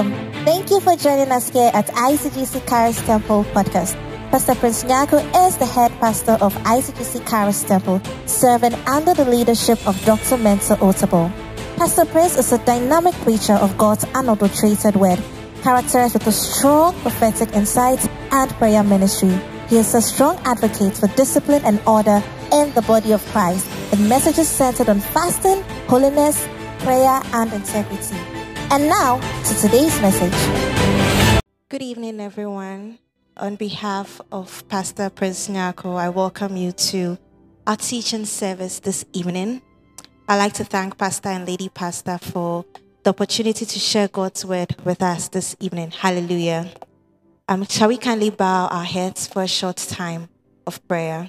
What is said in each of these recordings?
Welcome. Thank you for joining us here at ICGC Charis Temple podcast. Pastor Prince Nyako is the head pastor of ICGC Charis Temple, serving under the leadership of Dr. Mensa Otabil. Pastor Prince is a dynamic preacher of God's unadulterated word, characterized with a strong prophetic insight and prayer ministry. He is a strong advocate for discipline and order in the body of Christ, with messages centered on fasting, holiness, prayer, and integrity. And now, to today's message. Good evening, everyone. On behalf of Pastor Prince Nyako, I welcome you to our teaching service this evening. I'd like to thank Pastor and Lady Pastor for the opportunity to share God's word with us this evening. Hallelujah. Shall we kindly bow our heads for a short time of prayer?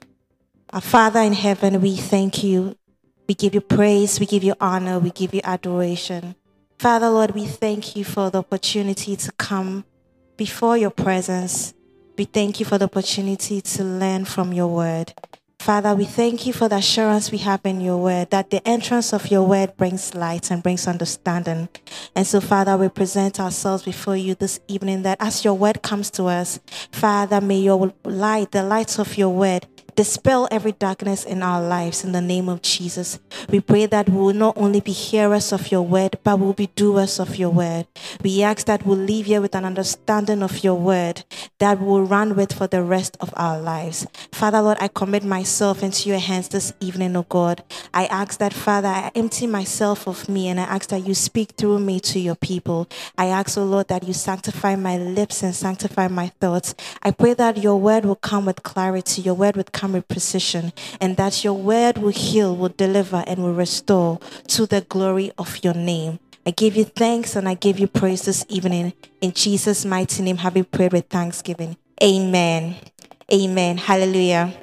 Our Father in heaven, we thank you. We give you praise, we give you honor, we give you adoration. Father, Lord, we thank you for the opportunity to come before your presence. We thank you for the opportunity to learn from your word. Father, we thank you for the assurance we have in your word, that the entrance of your word brings light and brings understanding. And so, Father, we present ourselves before you this evening, that as your word comes to us, Father, may your light, the light of your word, dispel every darkness in our lives in the name of Jesus. We pray that we will not only be hearers of your word, but we will be doers of your word. We ask that we'll leave here with an understanding of your word that we will run with for the rest of our lives. Father, Lord, I commit myself into your hands this evening, oh God. I ask that, Father, I empty myself of me, and I ask that you speak through me to your people. I ask, oh Lord, that you sanctify my lips and sanctify my thoughts. I pray that your word will come with clarity, your word would come with precision, and that your word will heal, will deliver, and will restore to the glory of your name. I give you thanks and I give you praise this evening. In Jesus' mighty name, have we prayed with thanksgiving. Amen. Amen. Hallelujah.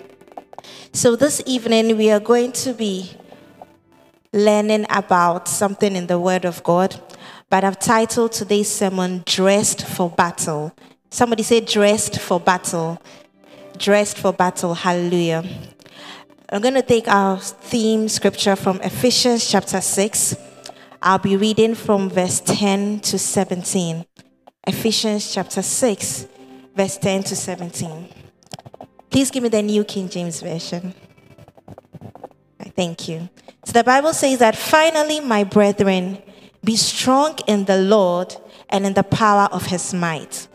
So this evening, we are going to be learning about something in the Word of God, but I've titled today's sermon, Dressed for Battle. Somebody say, dressed for battle. Dressed for battle. Hallelujah. I'm going to take our theme scripture from Ephesians chapter 6. I'll be reading from verse 10 to 17. Ephesians chapter 6, verse 10 to 17. Please give me the New King James Version. Thank you. So the Bible says that, finally, my brethren, be strong in the Lord and in the power of his might.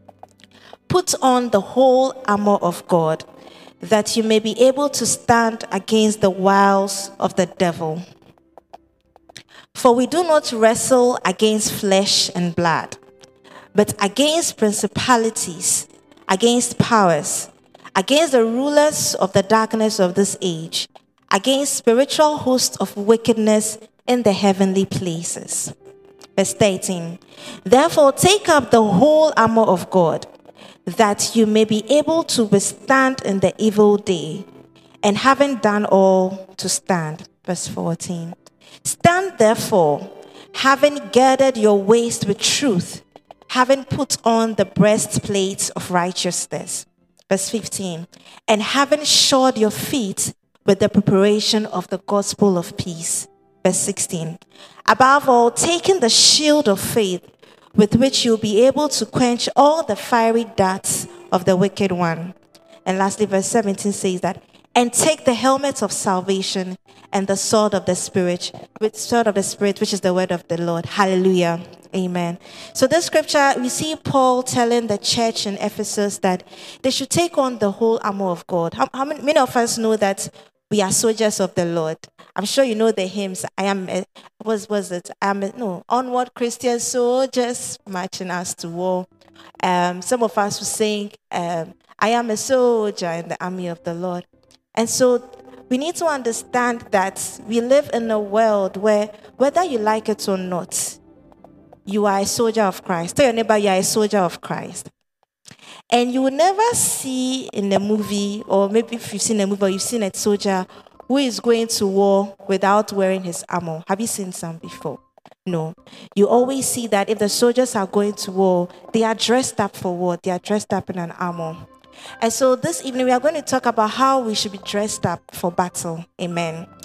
Put on the whole armor of God, that you may be able to stand against the wiles of the devil. For we do not wrestle against flesh and blood, but against principalities, against powers, against the rulers of the darkness of this age, against spiritual hosts of wickedness in the heavenly places. Verse 13. Therefore, take up the whole armor of God, that you may be able to withstand in the evil day, and having done all, to stand. Verse 14. Stand therefore, having girded your waist with truth, having put on the breastplate of righteousness. Verse 15. And having shod your feet with the preparation of the gospel of peace. Verse 16. Above all, taking the shield of faith, with which you'll be able to quench all the fiery darts of the wicked one. And lastly, verse 17 says that, and take the helmet of salvation and the sword of the Spirit, which is the word of the Lord. Hallelujah. Amen. So this scripture, we see Paul telling the church in Ephesus that they should take on the whole armor of God. How many of us know that we are soldiers of the Lord? I'm sure you know the hymns. Onward Christian soldiers marching us to war. Some of us will sing, I am a soldier in the army of the Lord. And so we need to understand that we live in a world where, whether you like it or not, you are a soldier of Christ. Tell your neighbor you are a soldier of Christ. And you will never see in a movie, or maybe if you've seen a movie or you've seen a soldier who is going to war without wearing his armor. Have you seen some before? No. You always see that if the soldiers are going to war, they are dressed up for war. They are dressed up in an armor. And so this evening we are going to talk about how we should be dressed up for battle. Amen.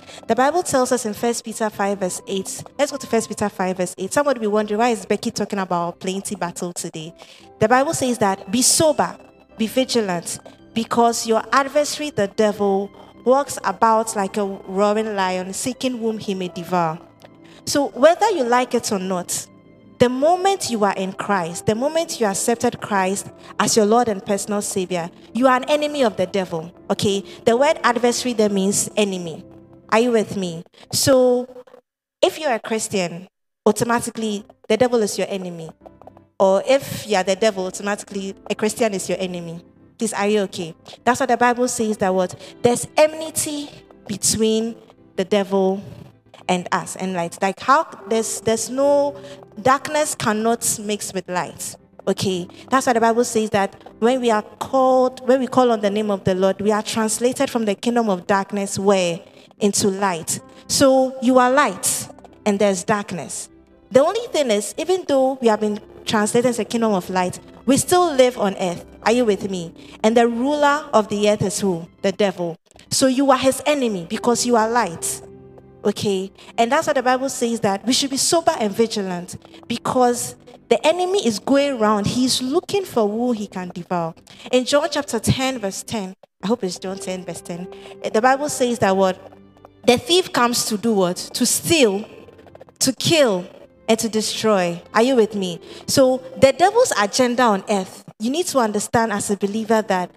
The Bible tells us in 1 Peter 5 verse 8. Let's go to 1 Peter 5 verse 8. Somebody will be wondering, why is Becky talking about plenty battle today? The Bible says that, be sober, be vigilant, because your adversary, the devil, walks about like a roaring lion, seeking whom he may devour. So whether you like it or not, the moment you are in Christ, the moment you accepted Christ as your Lord and personal Savior, you are an enemy of the devil, okay? The word adversary there means enemy. Are you with me? So if you're a Christian, automatically the devil is your enemy. Or if you're the devil, automatically a Christian is your enemy. Please, are you okay? That's what the Bible says, that what? There's enmity between the devil and us and light. Like how there's no darkness cannot mix with light. Okay, that's why the Bible says that when we call on the name of the Lord, we are translated from the kingdom of darkness where into light. So you are light and there's darkness. The only thing is, even though we have been translated as a kingdom of light, we still live on earth. Are you with me? And the ruler of the earth is who? The devil. So you are his enemy because you are light. Okay, and that's what the Bible says, that we should be sober and vigilant, because the enemy is going around. He's looking for who he can devour. In John chapter 10 verse 10, I hope it's John 10 verse 10, the Bible says that what? The thief comes to do what? To steal, to kill, and to destroy. Are you with me? So the devil's agenda on earth, you need to understand as a believer that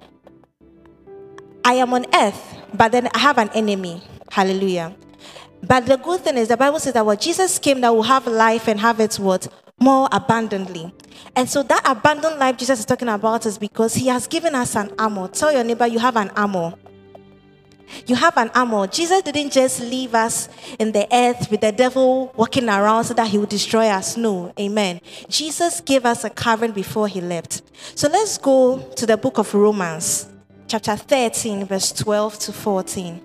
I am on earth, but then I have an enemy. Hallelujah. But the good thing is, the Bible says that what Jesus came that will have life and have it what? More abundantly. And so that abundant life Jesus is talking about is because he has given us an armor. Tell your neighbor, you have an armor. You have an armor. Jesus didn't just leave us in the earth with the devil walking around so that he would destroy us. No, amen. Jesus gave us a covering before he left. So let's go to the book of Romans, chapter 13, verse 12 to 14.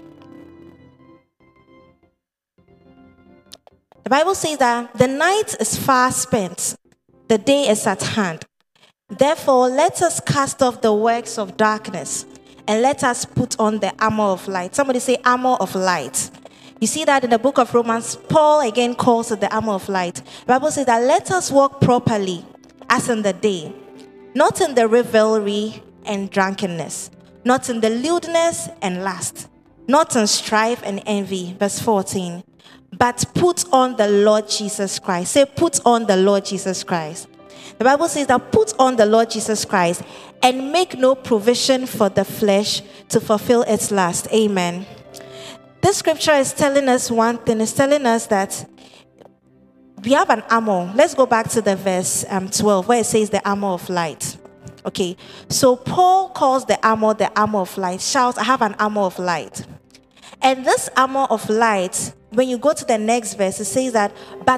The Bible says that the night is far spent, the day is at hand. Therefore, let us cast off the works of darkness and let us put on the armor of light. Somebody say armor of light. You see that in the book of Romans, Paul again calls it the armor of light. The Bible says that let us walk properly as in the day, not in the revelry and drunkenness, not in the lewdness and lust, not in strife and envy. Verse 14. But put on the Lord Jesus Christ. Say, put on the Lord Jesus Christ. The Bible says that put on the Lord Jesus Christ and make no provision for the flesh to fulfill its lust. Amen. This scripture is telling us one thing. It's telling us that we have an armor. Let's go back to the verse 12 where it says the armor of light. Okay. So Paul calls the armor of light. Shouts, I have an armor of light. And this armor of light, when you go to the next verse, it says that,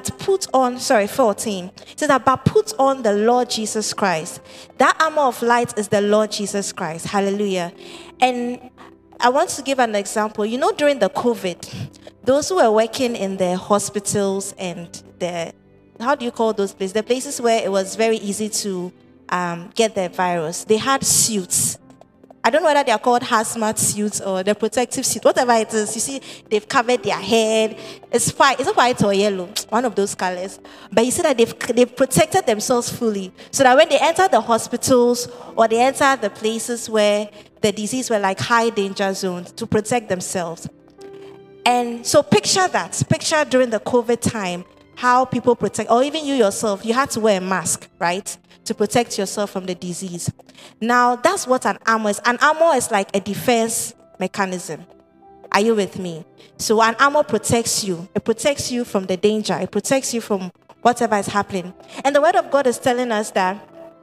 14. It says that, but put on the Lord Jesus Christ. That armor of light is the Lord Jesus Christ. Hallelujah. And I want to give an example. You know, during the COVID, those who were working in the hospitals and the, how do you call those places? The places where it was very easy to get the virus. They had suits. I don't know whether they are called hazmat suits or the protective suit, whatever it is. You see, they've covered their head. It's white. It's white or yellow, one of those colors. But you see that they've protected themselves fully, so that when they enter the hospitals or they enter the places where the disease were like high danger zones, to protect themselves. And so picture that. Picture during the COVID time, how people protect, or even you yourself, you had to wear a mask, right? To protect yourself from the disease. Now, that's what an armor is. An armor is like a defense mechanism. Are you with me? So an armor protects you. It protects you from the danger. It protects you from whatever is happening. And the word of God is telling us that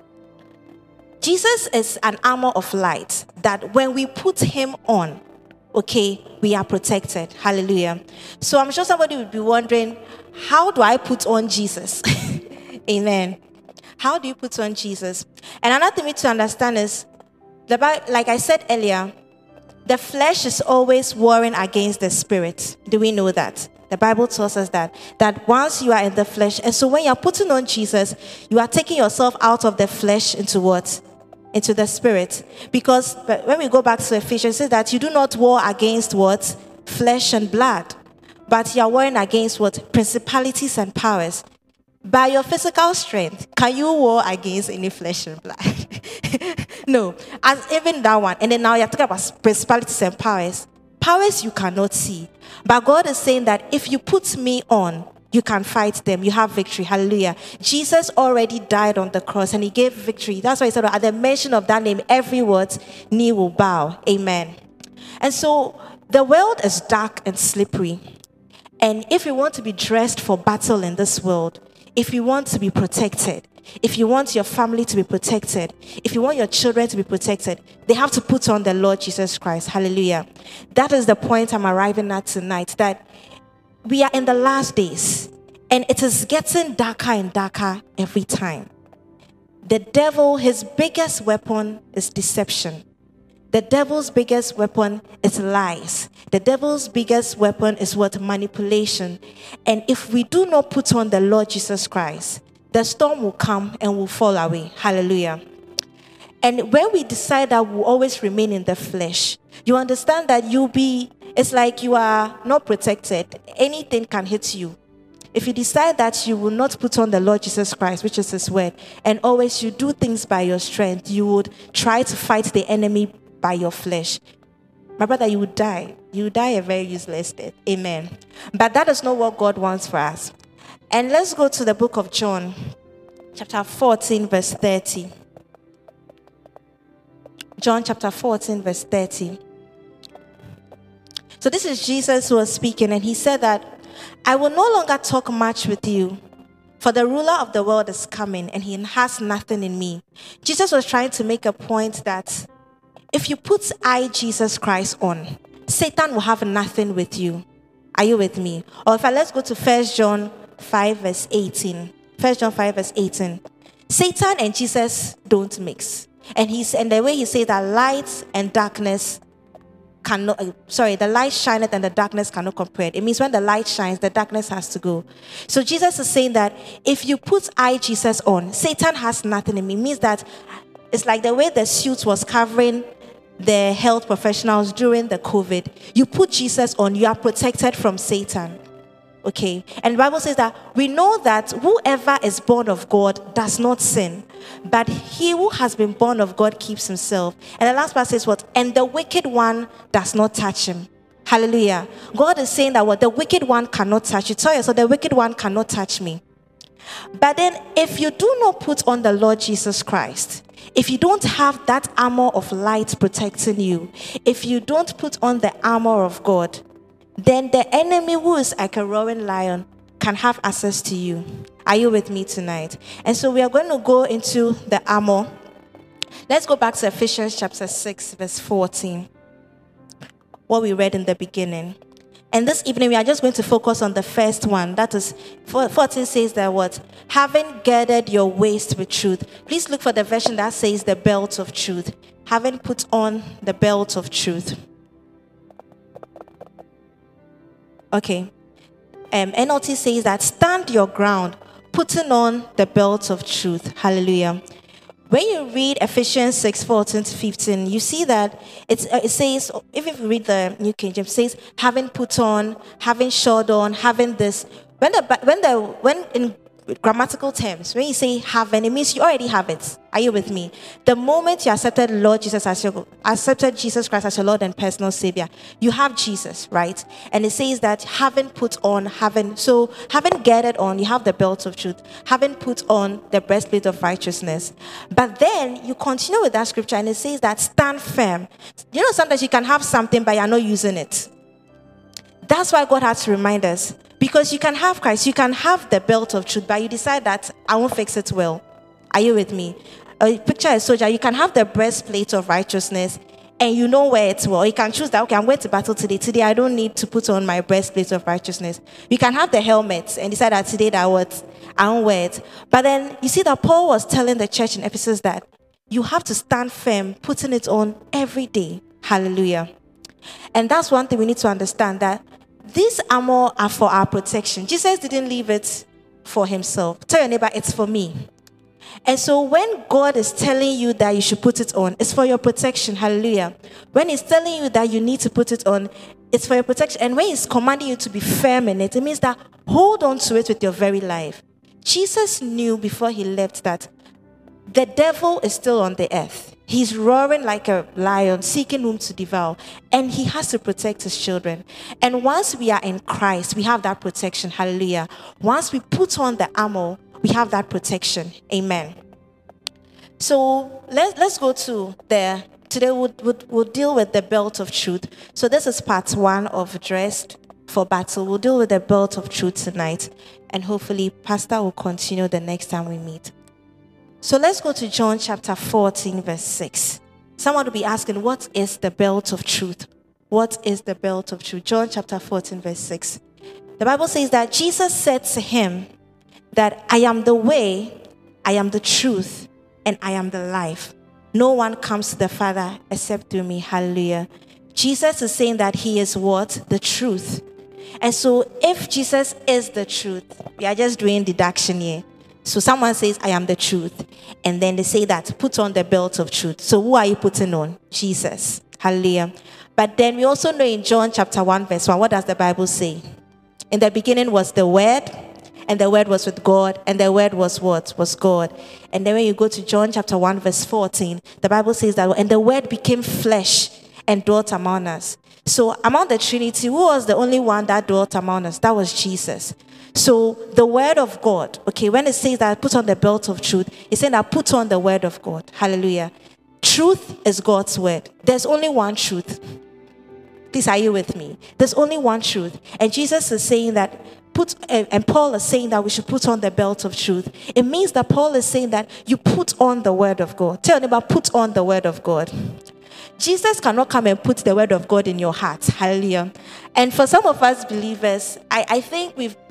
Jesus is an armor of light, that when we put him on, okay, we are protected. Hallelujah. So I'm sure somebody would be wondering, how do I put on Jesus? Amen. How do you put on Jesus? And another thing to understand is, like I said earlier, the flesh is always warring against the spirit. Do we know that? The Bible tells us that once you are in the flesh, and so when you are putting on Jesus, you are taking yourself out of the flesh into what? Into the spirit. Because when we go back to Ephesians, it says that you do not war against what? Flesh and blood. but you are warring against what? Principalities and powers. By your physical strength, can you war against any flesh and blood? No. As even that one. And then now you're talking about principalities and powers. Powers you cannot see. But God is saying that if you put me on, you can fight them. You have victory. Hallelujah. Jesus already died on the cross and he gave victory. That's why he said, at the mention of that name, every word knee will bow. Amen. And so the world is dark and slippery. And if you want to be dressed for battle in this world, if you want to be protected, if you want your family to be protected, if you want your children to be protected, they have to put on the Lord Jesus Christ. Hallelujah. That is the point I'm arriving at tonight, that we are in the last days and it is getting darker and darker every time. The devil, his biggest weapon is deception. The devil's biggest weapon is lies. The devil's biggest weapon is what? Manipulation. And if we do not put on the Lord Jesus Christ, the storm will come and will fall away. Hallelujah. And when we decide that we'll always remain in the flesh, you understand that it's like you are not protected. Anything can hit you. If you decide that you will not put on the Lord Jesus Christ, which is his word, and always you do things by your strength, you would try to fight the enemy by your flesh. My brother, you would die. You would die a very useless death. Amen. But that is not what God wants for us. And let's go to the book of John, chapter 14, verse 30. John chapter 14, verse 30. So this is Jesus who was speaking, and he said that, I will no longer talk much with you, for the ruler of the world is coming, and he has nothing in me. Jesus was trying to make a point that if you put Jesus Christ on, Satan will have nothing with you. Are you with me? Or let's go to 1 John 5, verse 18. 1 John 5, verse 18. Satan and Jesus don't mix. And the way he says that light and darkness cannot, the light shineth and the darkness cannot comprehend. It means when the light shines, the darkness has to go. So Jesus is saying that if you put Jesus on, Satan has nothing in me. It means that it's like the way the suit was covering the health professionals during the COVID. You put Jesus on, you are protected from Satan. Okay, and the Bible says that we know that whoever is born of God does not sin, but he who has been born of God keeps himself. And the last part says what? And the wicked one does not touch him. Hallelujah. God is saying that what? The wicked one cannot touch you. So the wicked one cannot touch me. But then if you do not put on the Lord Jesus Christ, if you don't have that armor of light protecting you, if you don't put on the armor of God, then the enemy, who is like a roaring lion, can have access to you. Are you with me tonight? And so we are going to go into the armor. Let's go back to Ephesians chapter 6, verse 14. What we read in the beginning. And this evening we are just going to focus on the first one. That is, 14 says that what? Having girded your waist with truth. Please look for the version that says the belt of truth. Having put on the belt of truth. Okay. NLT says that stand your ground, putting on the belt of truth. Hallelujah. When you read Ephesians 6, 14 to 15, you see that it says, if you read the New King James, it says, having put on, having shod on, having this. When in grammatical terms, when you say having, it means you already have it. Are you with me? The moment you accepted Jesus Christ as your Lord and personal Savior, you have Jesus, right? And it says that having put on, having girded on, you have the belt of truth, having put on the breastplate of righteousness. But then you continue with that scripture and it says that stand firm. You know, sometimes you can have something but you're not using it. That's why God has to remind us. Because you can have Christ, you can have the belt of truth, but you decide that I won't fix it well. Are you with me? Picture a soldier, you can have the breastplate of righteousness and you know where it's well. You can choose that, okay, I'm going to battle today. Today I don't need to put on my breastplate of righteousness. You can have the helmet and decide that today I won't wear it. But then you see that Paul was telling the church in Ephesus that you have to stand firm, putting it on every day. Hallelujah. And that's one thing we need to understand, that these armor are for our protection. Jesus didn't leave it for himself. Tell your neighbor, it's for me. And so when God is telling you that you should put it on, it's for your protection. Hallelujah. When he's telling you that you need to put it on, it's for your protection. And when he's commanding you to be firm in it, it means that hold on to it with your very life. Jesus knew before he left that the devil is still on the earth. He's roaring like a lion, seeking whom to devour. And he has to protect his children. And once we are in Christ, we have that protection. Hallelujah. Once we put on the armor, we have that protection. Amen. So let's go to there. Today we'll deal with the belt of truth. So this is part 1 of Dressed for Battle. We'll deal with the belt of truth tonight. And hopefully Pastor will continue the next time we meet. So let's go to John chapter 14 verse 6. Someone will be asking, what is the belt of truth? What is the belt of truth? John chapter 14 verse 6. The Bible says that Jesus said to him that I am the way, I am the truth, and I am the life. No one comes to the Father except through me. Hallelujah. Jesus is saying that he is what? The truth. And so if Jesus is the truth, we are just doing deduction here. So someone says, I am the truth. And then they say that, put on the belt of truth. So who are you putting on? Jesus. Hallelujah. But then we also know in John chapter 1 verse 1, what does the Bible say? In the beginning was the Word, and the Word was with God, and the Word was what? Was God. And then when you go to John chapter 1 verse 14, the Bible says that, and the Word became flesh and dwelt among us. So among the Trinity, who was the only one that dwelt among us? That was Jesus. So the Word of God, okay, when it says that put on the belt of truth, it's saying that put on the Word of God. Hallelujah. Truth is God's Word. There's only one truth. Please, are you with me? There's only one truth. And Jesus is saying that and Paul is saying that we should put on the belt of truth. It means that Paul is saying that you put on the Word of God. Tell them about put on the Word of God. Jesus cannot come and put the Word of God in your heart. Hallelujah. And for some of us believers, I think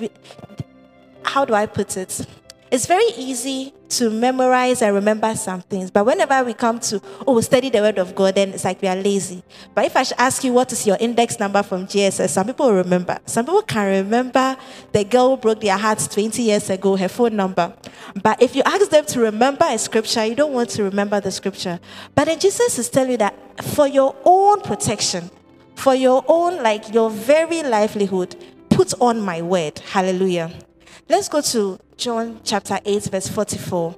how do I put it? It's very easy to memorize and remember some things. But whenever we come to, study the Word of God, then it's like we are lazy. But if I should ask you what is your index number from GSS, some people will remember. Some people can remember the girl who broke their hearts 20 years ago, her phone number. But if you ask them to remember a scripture, you don't want to remember the scripture. But then Jesus is telling you that for your own protection, for your own, like your very livelihood, put on my word. Hallelujah. Let's go to John chapter 8 verse 44.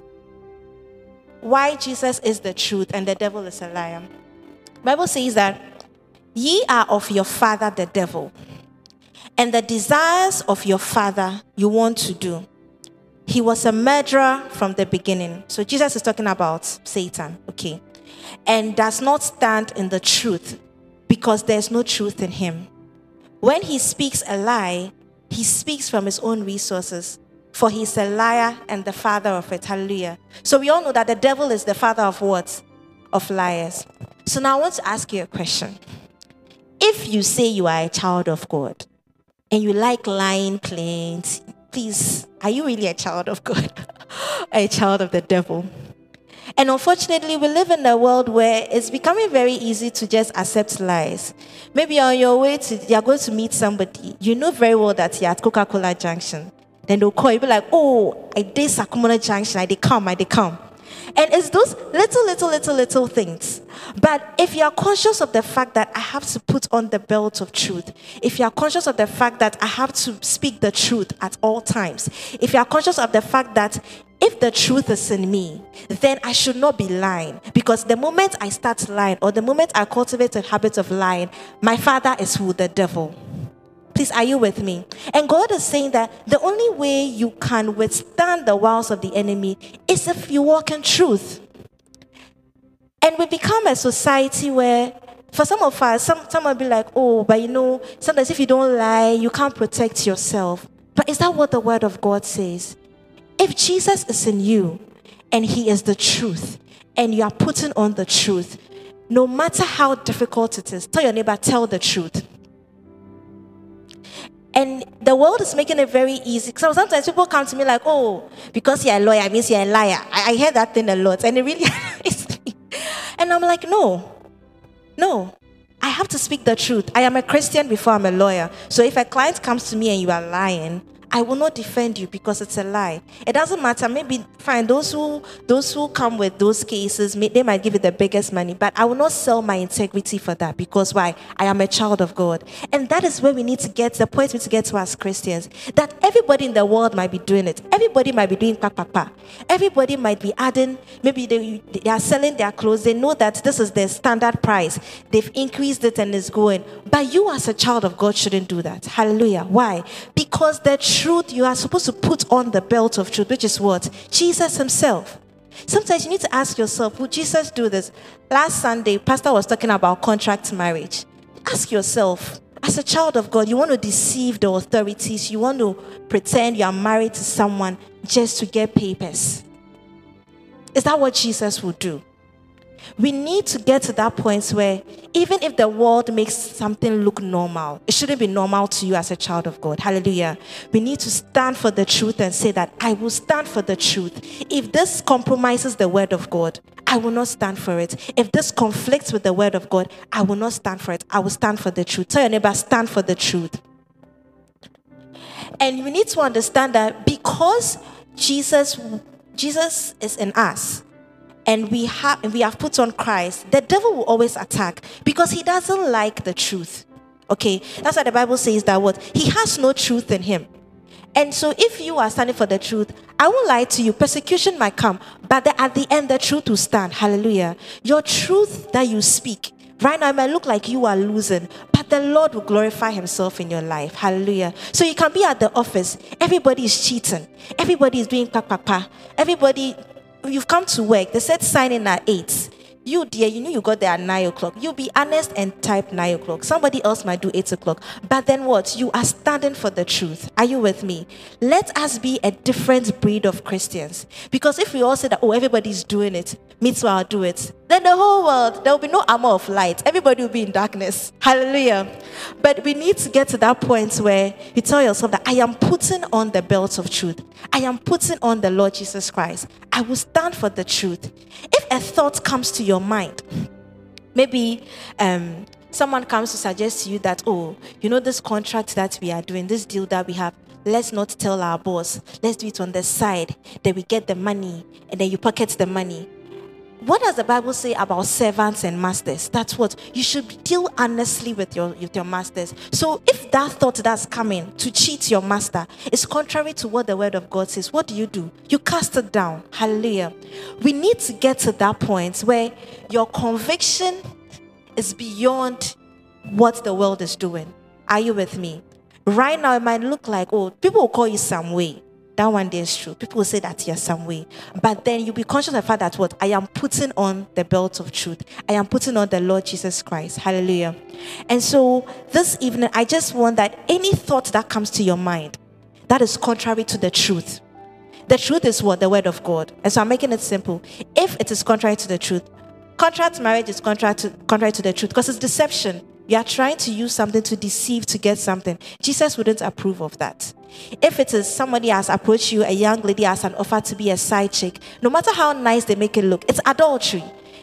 Why Jesus is the truth and the devil is a liar. The Bible says that ye are of your father the devil, and the desires of your father you want to do. He was a murderer from the beginning. So Jesus is talking about Satan, okay, and does not stand in the truth because there's no truth in him. When he speaks a lie, he speaks from his own resources, for he's a liar and the father of it. Hallelujah. So we all know that the devil is the father of what? Of liars. So now I want to ask you a question. If you say you are a child of God and you like lying plenty, please, are you really a child of God? A child of the devil? And unfortunately, we live in a world where it's becoming very easy to just accept lies. Maybe on your way you're going to meet somebody. You know very well that you're at Coca-Cola Junction. Then they'll call you, be like, I did Sakumona Junction, I did come. And it's those little things. But if you are conscious of the fact that I have to put on the belt of truth, if you are conscious of the fact that I have to speak the truth at all times, if you are conscious of the fact that if the truth is in me, then I should not be lying. Because the moment I start lying, or the moment I cultivate a habit of lying, my father is who? The devil. Please, are you with me? And God is saying that the only way you can withstand the wiles of the enemy is if you walk in truth. And we become a society where, for some of us, some will be like, but sometimes if you don't lie, you can't protect yourself. But is that what the Word of God says? If Jesus is in you and he is the truth and you are putting on the truth, no matter how difficult it is, tell your neighbor, tell the truth. And the world is making it very easy. So sometimes people come to me like, because you're a lawyer, means you're a liar. I hear that thing a lot and it really annoys me. And I'm like, no, I have to speak the truth. I am a Christian before I'm a lawyer. So if a client comes to me and you are lying, I will not defend you because it's a lie. It doesn't matter. Maybe fine. Those who come with those cases, they might give you the biggest money, but I will not sell my integrity for that, because why? I am a child of God, and that is where we need to get the point we need to get to as Christians. That everybody in the world might be doing it. Everybody might be doing papa. Everybody might be adding. Maybe they are selling their clothes. They know that this is their standard price. They've increased it and it's going. But you, as a child of God, shouldn't do that. Hallelujah. Why? Because the truth, you are supposed to put on the belt of truth, which is what? Jesus himself. Sometimes you need to ask yourself, would Jesus do this? Last Sunday, Pastor was talking about contract marriage. Ask yourself, as a child of God, you want to deceive the authorities. You want to pretend you are married to someone just to get papers. Is that what Jesus would do? We need to get to that point where even if the world makes something look normal, it shouldn't be normal to you as a child of God. Hallelujah. We need to stand for the truth and say that I will stand for the truth. If this compromises the word of God, I will not stand for it. If this conflicts with the word of God, I will not stand for it. I will stand for the truth. Tell your neighbor, stand for the truth. And we need to understand that because Jesus is in us, and we have put on Christ, the devil will always attack because he doesn't like the truth. Okay, that's why the Bible says that what? He has no truth in him. And so if you are standing for the truth, I won't lie to you, persecution might come, but at the end the truth will stand. Hallelujah. Your truth that you speak right now, it might look like you are losing, but the Lord will glorify himself in your life. Hallelujah. So you can be at the office, everybody is cheating, everybody is doing papa, everybody. You've come to work. They said sign in at 8. You, dear, you know you got there at 9 o'clock. You be honest and type 9 o'clock. Somebody else might do 8 o'clock. But then what? You are standing for the truth. Are you with me? Let us be a different breed of Christians. Because if we all say that, oh, everybody's doing it, me too, I'll do it, then the whole world, there will be no armor of light. Everybody will be in darkness. Hallelujah. But we need to get to that point where you tell yourself that I am putting on the belt of truth. I am putting on the Lord Jesus Christ. I will stand for the truth. If a thought comes to your mind, maybe someone comes to suggest to you that, oh, you know, this contract that we are doing, this deal that we have, let's not tell our boss. Let's do it on the side. Then we get the money and then you pocket the money. What does the Bible say about servants and masters? That's what you should deal honestly with your masters. So if that thought that's coming to cheat your master is contrary to what the word of God says, what do? You cast it down. Hallelujah. We need to get to that point where your conviction is beyond what the world is doing. Are you with me? Right now, it might look like, oh, people will call you some way. That one day is true. People will say that you're some way. But then you'll be conscious of the fact that what? I am putting on the belt of truth. I am putting on the Lord Jesus Christ. Hallelujah. And so this evening, I just want that any thought that comes to your mind that is contrary to the truth. The truth is what? The word of God. And so I'm making it simple. If it is contrary to the truth, contract marriage is contrary to the truth because it's deception. You are trying to use something to deceive to get something. Jesus wouldn't approve of that. If it is somebody has approached you, a young lady has an offer to be a side chick, no matter how nice they make it look, it's adultery.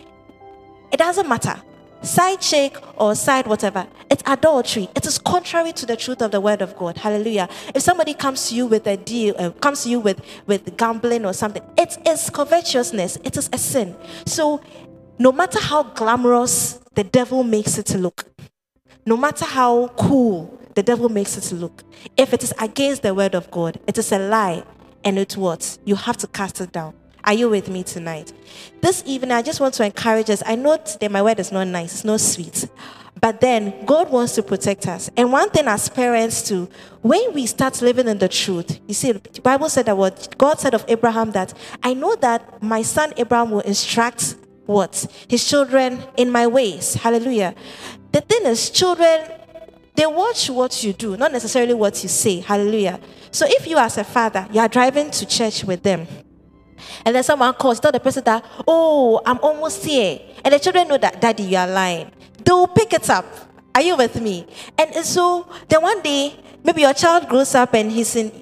It doesn't matter. Side chick or side whatever, it's adultery. It is contrary to the truth of the word of God. Hallelujah. If somebody comes to you with a deal, comes to you with gambling or something, it is covetousness. It is a sin. So no matter how glamorous the devil makes it to look, no matter how cool the devil makes it to look, if it is against the word of God, it is a lie, and it's what? You have to cast it down. Are you with me tonight? This evening, I just want to encourage us. I know today my word is not nice, it's not sweet, but then God wants to protect us. And one thing as parents too, when we start living in the truth, you see, the Bible said that what God said of Abraham, that I know that my son Abraham will instruct what? His children in my ways. Hallelujah. The thing is, children, they watch what you do, not necessarily what you say. Hallelujah. So if you as a father, you are driving to church with them, and then someone calls, tell the person that, oh, I'm almost here. And the children know that, daddy, you are lying. They will pick it up. Are you with me? And so then one day, maybe your child grows up and he's in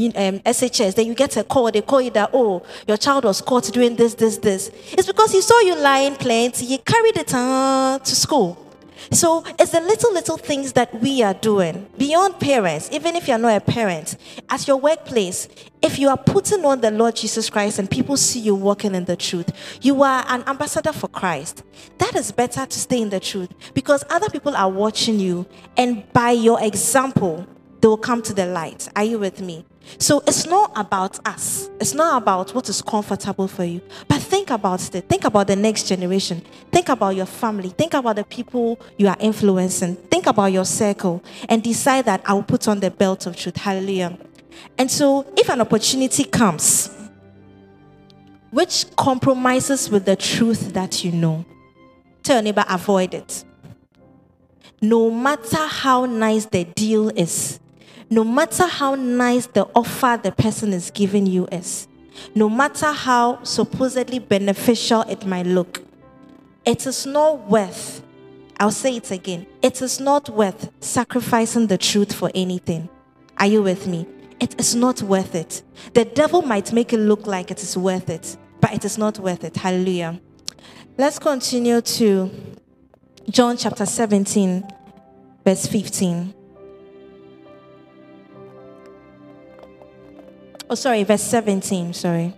SHS. Then you get a call. They call you that, oh, your child was caught doing this. It's because he saw you lying plenty. He carried it to school. So it's the little things that we are doing beyond parents. Even if you're not a parent, at your workplace, if you are putting on the Lord Jesus Christ and people see you walking in the truth, you are an ambassador for Christ. That is better to stay in the truth, because other people are watching you, and by your example, they will come to the light. Are you with me? So it's not about us. It's not about what is comfortable for you. But think about it. Think about the next generation. Think about your family. Think about the people you are influencing. Think about your circle and decide that I will put on the belt of truth. Hallelujah. And so if an opportunity comes which compromises with the truth that you know, tell your neighbor, avoid it. No matter how nice the deal is, no matter how nice the offer the person is giving you is, no matter how supposedly beneficial it might look, it is not worth, I'll say it again, it is not worth sacrificing the truth for anything. Are you with me? It is not worth it. The devil might make it look like it is worth it, but it is not worth it. Hallelujah. Let's continue to John chapter 17, verse 15. Verse 17,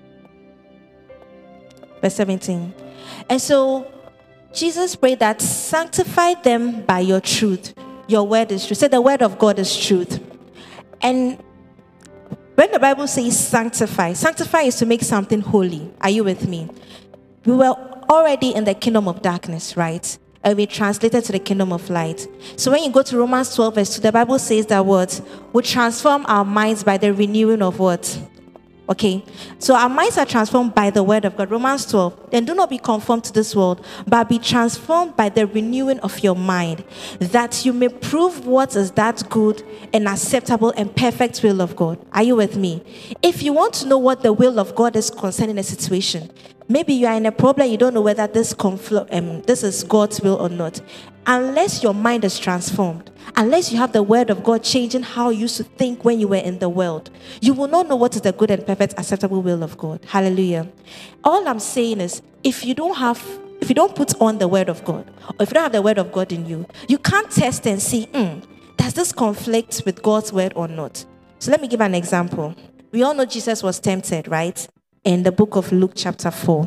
Verse 17. And so Jesus prayed that sanctify them by your truth. Your word is truth. Say the word of God is truth. And when the Bible says sanctify is to make something holy. Are you with me? We were already in the kingdom of darkness, right? And we translated to the kingdom of light. So when you go to Romans 12 verse 2, the Bible says that what? We transform our minds by the renewing of what? Okay. So our minds are transformed by the word of God. Romans 12. Then do not be conformed to this world, but be transformed by the renewing of your mind, that you may prove what is that good and acceptable and perfect will of God. Are you with me? If you want to know what the will of God is concerning a situation, maybe you are in a problem, you don't know whether this is God's will or not. Unless your mind is transformed, unless you have the word of God changing how you used to think when you were in the world, you will not know what is the good and perfect, acceptable will of God. Hallelujah. All I'm saying is, if you don't put on the word of God, or if you don't have the word of God in you, you can't test and see, does this conflict with God's word or not? So let me give an example. We all know Jesus was tempted, right? In the book of Luke chapter 4.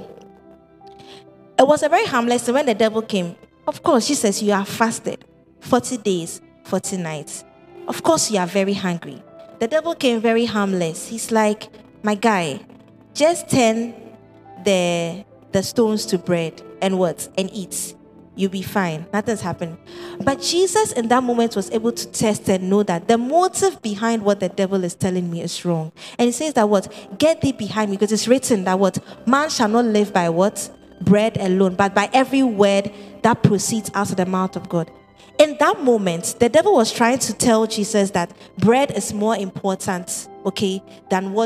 It was a very harmless thing when the devil came. Of course, Jesus, you are fasted 40 days, 40 nights. Of course, you are very hungry. The devil came very harmless. He's like, my guy, just turn the stones to bread and what? And eat. You'll be fine. Nothing's happened. But Jesus in that moment was able to test and know that the motive behind what the devil is telling me is wrong. And he says that what? Get thee behind me, because it's written that what? Man shall not live by what? Bread alone, but by every word that proceeds out of the mouth of God. In that moment, the devil was trying to tell Jesus that bread is more important, okay, than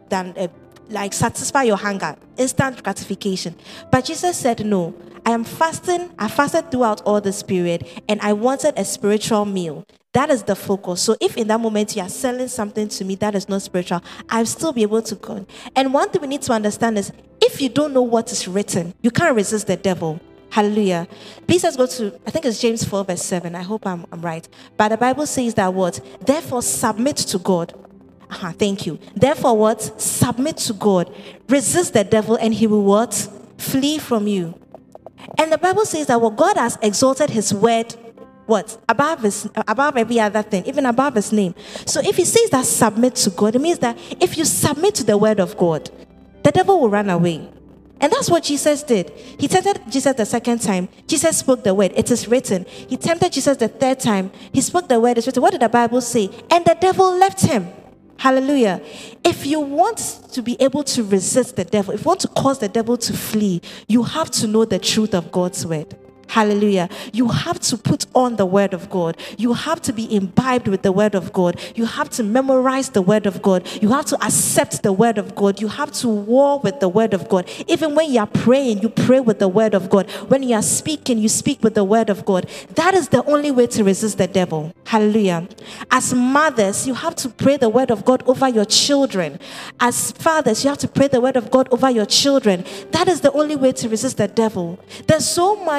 like satisfy your hunger, instant gratification. But Jesus said, no, I am fasting. I fasted throughout all this period, and I wanted a spiritual meal. That is the focus. So if in that moment you are selling something to me that is not spiritual, I'll still be able to go. And one thing we need to understand is, if you don't know what is written, you can't resist the devil. Hallelujah. Please let's go to, I think it's James 4 verse 7. I hope I'm right. But the Bible says that what? Therefore submit to God. Thank you. Therefore what? Submit to God. Resist the devil and he will what? Flee from you. And the Bible says that what? God has exalted his word, what? Above every other thing, even above his name. So if he says that submit to God, it means that if you submit to the word of God, the devil will run away. And that's what Jesus did. He tempted Jesus the second time. Jesus spoke the word. It is written. He tempted Jesus the third time. He spoke the word. It's written. What did the Bible say? And the devil left him. Hallelujah. If you want to be able to resist the devil, if you want to cause the devil to flee, you have to know the truth of God's word. Hallelujah. You have to put on the word of God. You have to be imbibed with the word of God. You have to memorize the word of God. You have to accept the word of God. You have to war with the word of God. Even when you are praying, you pray with the word of God. When you are speaking, you speak with the word of God. That is the only way to resist the devil. Hallelujah. As mothers, you have to pray the word of God over your children. As fathers, you have to pray the word of God over your children. That is the only way to resist the devil. There's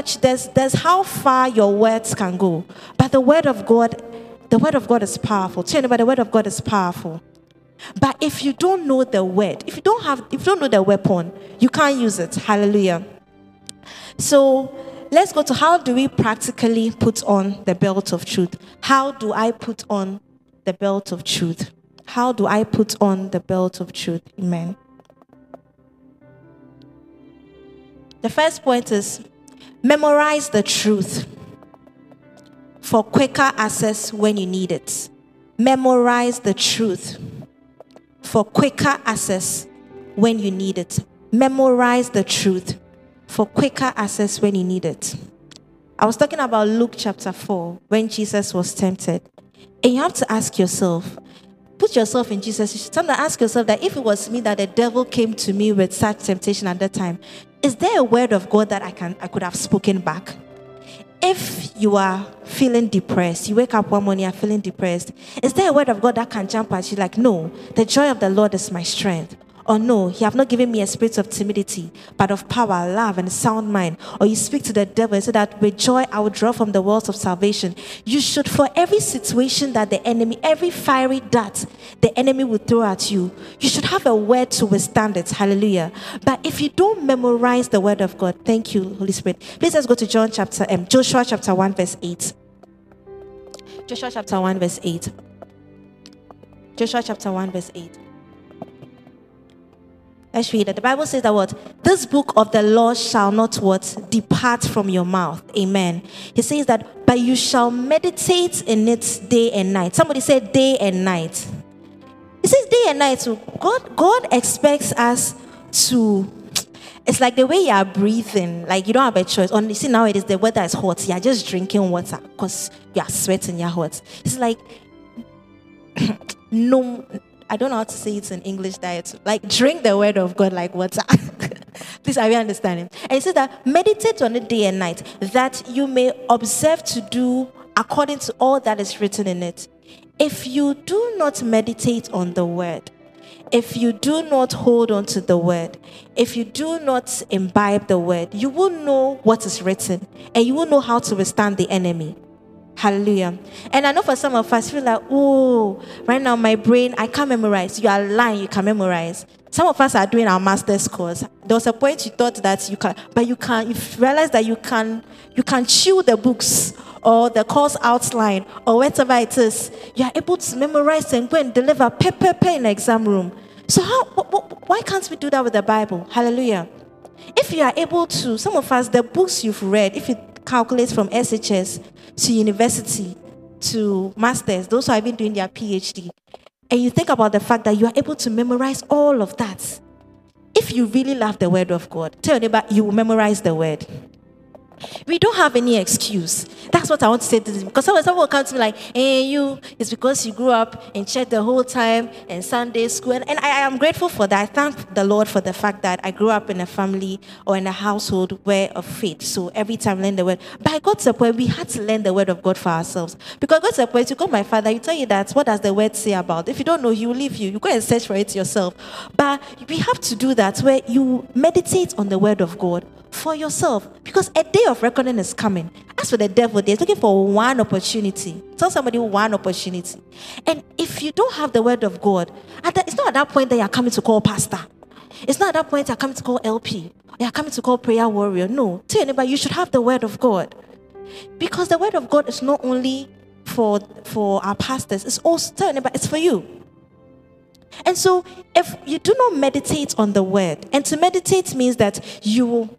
there's how far your words can go. But the word of God is powerful. Tell anybody, the word of God is powerful. But if you don't know the word, if you don't know the weapon, you can't use it. Hallelujah. So let's go to how do we practically put on the belt of truth? How do I put on the belt of truth? How do I put on the belt of truth? Amen. The first point is memorize the truth for quicker access when you need it. Memorize the truth for quicker access when you need it. Memorize the truth for quicker access when you need it. I was talking about Luke chapter 4 when Jesus was tempted. And you have to ask yourself, put yourself in Jesus' shoes. Sometimes ask yourself that if it was me that the devil came to me with such temptation at that time, is there a word of God that I could have spoken back? If you are feeling depressed, you wake up one morning, you're feeling depressed, is there a word of God that can jump at you like, no, the joy of the Lord is my strength? Or no, He have not given me a spirit of timidity, but of power, love, and sound mind. Or you speak to the devil and say that with joy I will draw from the wells of salvation. You should, for every situation that the enemy, every fiery dart the enemy will throw at you, you should have a word to withstand it. Hallelujah. But if you don't memorize the word of God, thank you, Holy Spirit. Please let's go to Joshua chapter 1 verse 8. Joshua chapter 1 verse 8. Joshua chapter 1 verse 8. Let's read it. The Bible says that what? This book of the law shall not what? Depart from your mouth. Amen. He says that, but you shall meditate in it day and night. Somebody said day and night. He says day and night. So God expects us to, it's like the way you are breathing, like you don't have a choice. You see now the weather is hot. You are just drinking water because you are sweating, you're hot. It's like, no, I don't know how to say it in English diet. Like drink the word of God like water. Please, are we understanding? And he says that meditate on it day and night, that you may observe to do according to all that is written in it. If you do not meditate on the word, if you do not hold on to the word, if you do not imbibe the word, you will know what is written and you will know how to withstand the enemy. Hallelujah. And I know for some of us feel like, oh, right now my brain, I can't memorize. You are lying, you can memorize. Some of us are doing our master's course. There was a point you thought that you can, but you can't. You realize that you can chew the books or the course outline or whatever it is. You are able to memorize and go and deliver paper in the exam room. So why can't we do that with the Bible? Hallelujah. If you are able to, some of us, the books you've read, if you calculate from SHS to university to masters, those who have been doing their PhD, and you think about the fact that you are able to memorize all of that. If you really love the word of God, tell your neighbor, you will memorize the word. We don't have any excuse. That's what I want to say to this. Because someone will come to me like, hey, it's because you grew up in church the whole time and Sunday school. And I am grateful for that. I thank the Lord for the fact that I grew up in a family or in a household where of faith. So every time I learn the word. But I got to a point we had to learn the word of God for ourselves. Because I got to a point, you call my father, you tell you that, what does the word say about? If you don't know, he will leave you. You go and search for it yourself. But we have to do that where you meditate on the word of God for yourself, because a day of reckoning is coming. As for the devil, they're looking for one opportunity. Tell somebody one opportunity. And if you don't have the word of God, it's not at that point that you're coming to call pastor. It's not at that point you're coming to call LP. Or you're coming to call prayer warrior. No. Tell anybody you should have the word of God. Because the word of God is not only for our pastors, it's also, tell anybody, it's for you. And so if you do not meditate on the word, and to meditate means that you will,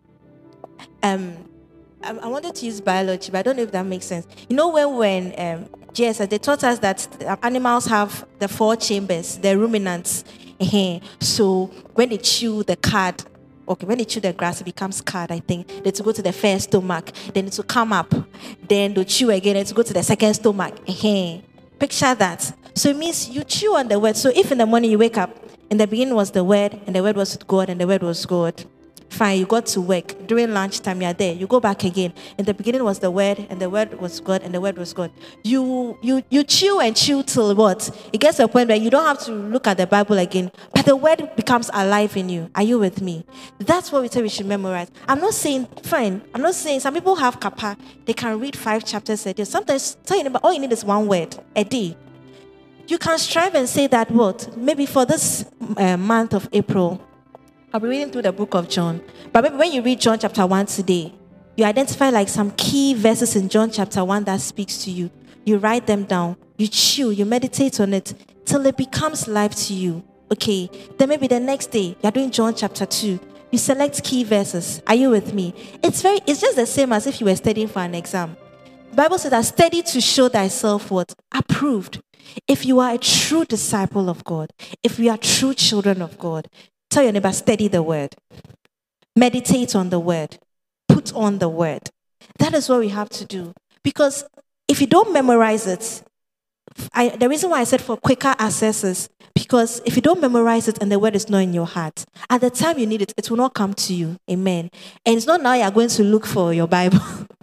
I wanted to use biology, but I don't know if that makes sense. You know when JSS, they taught us that animals have the 4 chambers, the ruminants. So when they chew the cud, when they chew the grass, it becomes cud, I think. They to go to the first stomach, then it will come up, then they chew again, and to go to the second stomach. Picture that. So it means you chew on the word. So if in the morning you wake up, in the beginning was the word, and the word was with God, and the word was God. Fine, you got to work. During lunchtime, you're there. You go back again. In the beginning was the Word, and the Word was God, and the Word was God. You chew and chew till what? It gets to a point where you don't have to look at the Bible again, but the Word becomes alive in you. Are you with me? That's what we say we should memorize. I'm not saying, fine, I'm not saying some people have kappa. They can read 5 chapters a day. Sometimes tell you all you need is 1 word a day. You can strive and say that what? Maybe for this month of April, I'll be reading through the book of John. But maybe when you read John chapter 1 today, you identify like some key verses in John chapter 1 that speaks to you. You write them down. You chew. You meditate on it till it becomes life to you. Okay. Then maybe the next day, you're doing John chapter 2. You select key verses. Are you with me? It's just the same as if you were studying for an exam. The Bible says that study to show thyself what? Approved. If you are a true disciple of God, if we are true children of God, tell your neighbor, study the word. Meditate on the word. Put on the word. That is what we have to do. Because if you don't memorize it, the reason why I said for quicker access is because if you don't memorize it and the word is not in your heart, at the time you need it, it will not come to you. Amen. And it's not now you are going to look for your Bible.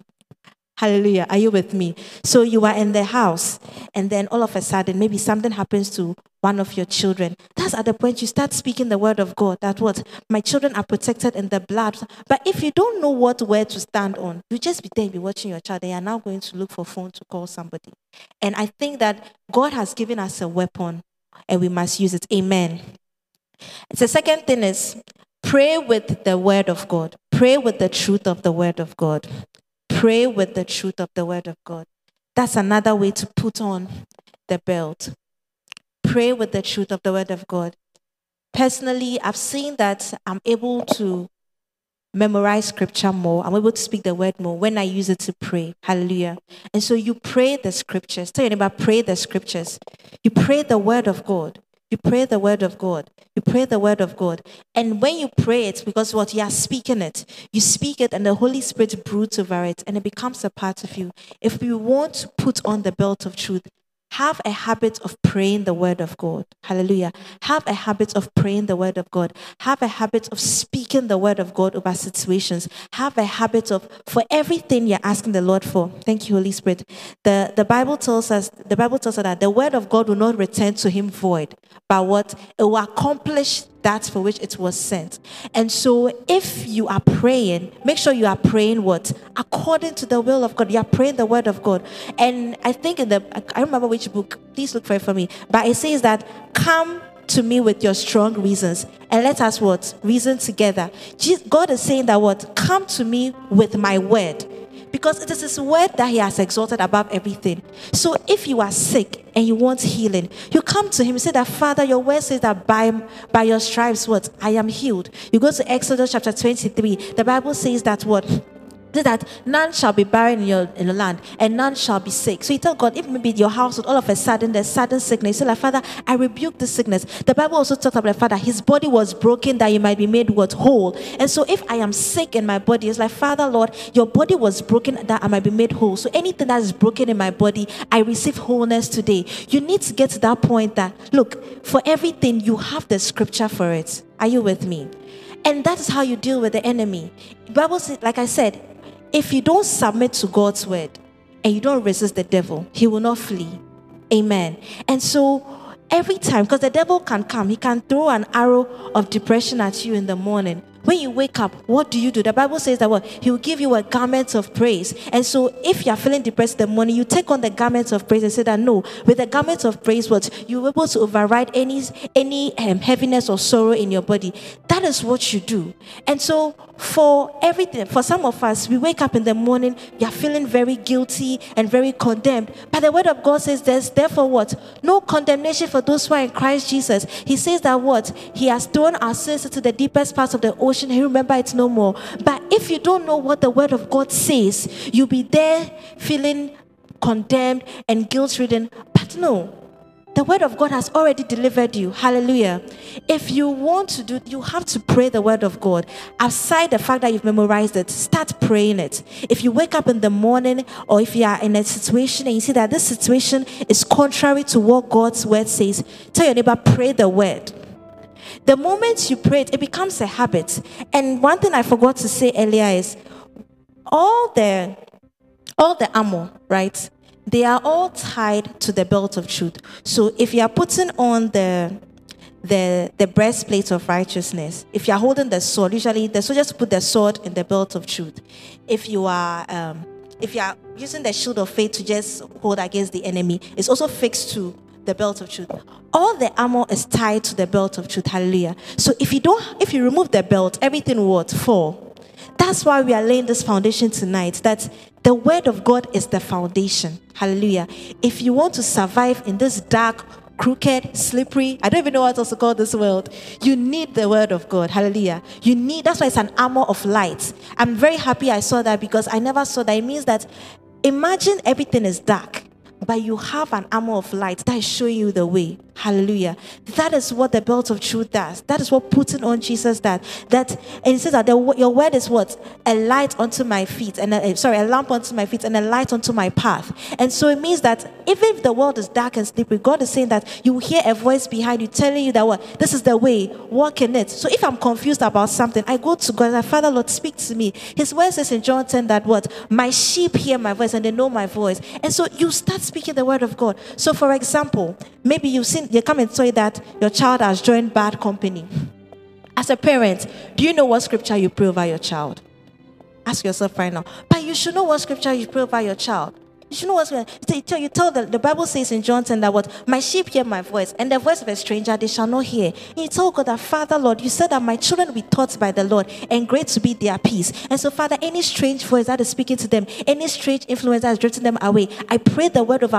Hallelujah. Are you with me? So you are in the house and then all of a sudden maybe something happens to one of your children. That's at the point you start speaking the word of God. That what? My children are protected in the blood. But if you don't know what word to stand on, you just be there and be watching your child. They are now going to look for phone to call somebody. And I think that God has given us a weapon and we must use it. Amen. The second thing is pray with the word of God. Pray with the truth of the word of God. Pray with the truth of the word of God. That's another way to put on the belt. Pray with the truth of the word of God. Personally, I've seen that I'm able to memorize scripture more. I'm able to speak the word more when I use it to pray. Hallelujah. And so you pray the scriptures. Tell your neighbor, pray the scriptures. You pray the word of God. You pray the word of God. You pray the word of God. And when you pray it, because what you are speaking it, you speak it and the Holy Spirit broods over it and it becomes a part of you. If you want to put on the belt of truth, have a habit of praying the word of God. Hallelujah. Have a habit of praying the word of God. Have a habit of speaking the word of God over situations. Have a habit of, for everything you're asking the Lord for. Thank you, Holy Spirit. The Bible tells us that the word of God will not return to him void, but what? It will accomplish that for which it was sent. And so if you are praying, make sure you are praying what? According to the will of God. You are praying the word of God. And I think I don't remember which book, please look for it for me, but it says that come to me with your strong reasons and let us what? Reason together. God is saying that what? Come to me with my word. Because it is his word that he has exalted above everything. So if you are sick and you want healing, you come to him and say that, Father, your word says that by your stripes, what? I am healed. You go to Exodus chapter 23. The Bible says that what? That none shall be barren in the land and none shall be sick. So you tell God, if maybe your household all of a sudden there's sudden sickness, you say like, Father, I rebuke the sickness. The Bible also talks about the Father, his body was broken that you might be made what? Whole. And so if I am sick in my body, it's like, Father, Lord, your body was broken that I might be made whole. So anything that is broken in my body, I receive wholeness today. You need to get to that point that, look, for everything you have the scripture for it. Are you with me? And that is how you deal with the enemy. The Bible says, like I said, if you don't submit to God's word and you don't resist the devil, he will not flee. Amen. And so every time, because the devil can come, he can throw an arrow of depression at you in the morning. When you wake up, what do? The Bible says that what? He will give you a garment of praise. And so if you are feeling depressed in the morning, you take on the garment of praise and say that no, with the garment of praise, what? You are able to override any heaviness or sorrow in your body. That is what you do. And so for everything, for some of us, we wake up in the morning, we are feeling very guilty and very condemned. But the word of God says there's therefore what? No condemnation for those who are in Christ Jesus. He says that what? He has thrown our sins into the deepest parts of the ocean. He remember it no more. But if you don't know what the word of God says, you'll be there feeling condemned and guilt-ridden. But no. The word of God has already delivered you. Hallelujah. If you want to do, you have to pray the word of God. Aside the fact that you've memorized it, start praying it. If you wake up in the morning or if you are in a situation and you see that this situation is contrary to what God's word says, tell your neighbor, pray the word. The moment you pray it, it becomes a habit. And one thing I forgot to say earlier is all the armor, right? They are all tied to the belt of truth. So if you are putting on the breastplate of righteousness, if you are holding the sword, usually the soldiers put the sword in the belt of truth. If you are using the shield of faith to just hold against the enemy, it's also fixed to the belt of truth. All the armor is tied to the belt of truth. Hallelujah. So if you remove the belt, everything will fall. That's why we are laying this foundation tonight, that the word of God is the foundation. Hallelujah. If you want to survive in this dark, crooked, slippery, I don't even know what else to call this world, you need the word of God. Hallelujah. That's why it's an armor of light. I'm very happy I saw that, because I never saw that. It means that imagine everything is dark, but you have an armor of light that is showing you the way. Hallelujah. That is what the belt of truth does. That is what putting on Jesus does. And it says that your word is what? A light unto my feet, and a lamp unto my feet, and a light unto my path. And so it means that even if the world is dark and slippery, God is saying that you will hear a voice behind you telling you that what? This is the way, walk in it. So if I'm confused about something, I go to God and say, Father, Lord, speak to me. His word says in John 10 that what? My sheep hear my voice and they know my voice. And so you start speaking the word of God. So for example, maybe you come and say that your child has joined bad company. As a parent, do you know what scripture you pray over your child? Ask yourself right now. But you should know what scripture you pray over your child. You should know what's going on. You tell the Bible says in John 10 that what? My sheep hear my voice, and the voice of a stranger they shall not hear. And you tell God that, Father, Lord, you said that my children will be taught by the Lord, and great to be their peace. And so, Father, any strange voice that is speaking to them, any strange influence that is drifting them away, I pray the word of